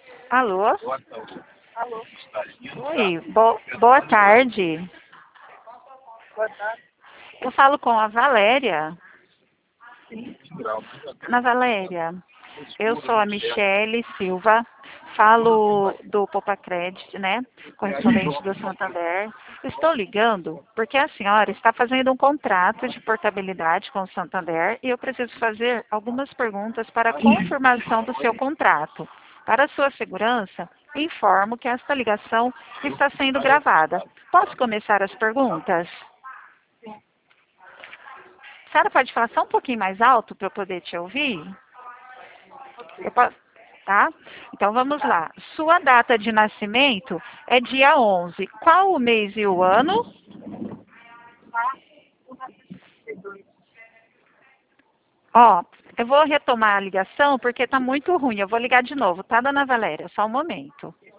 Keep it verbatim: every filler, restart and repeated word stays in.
Alô? Alô, Oi, bo boa tarde. boa tarde. Eu falo com a Valéria. Sim, Ana Valéria, eu sou a Michele Silva, falo do Poupa Credit, né? Correspondente do Santander. Estou ligando porque a senhora está fazendo um contrato de portabilidade com o Santander e eu preciso fazer algumas perguntas para a confirmação do seu contrato. Para sua segurança, informo que esta ligação está sendo gravada. Posso começar as perguntas? A senhora pode falar só um pouquinho mais alto para eu poder te ouvir? Eu posso, tá? Então vamos lá. Sua data de nascimento é dia onze. Qual o mês e o ano? Ó, eu vou retomar a ligação porque tá muito ruim. Eu vou ligar de novo, tá, dona Valéria? Só um momento.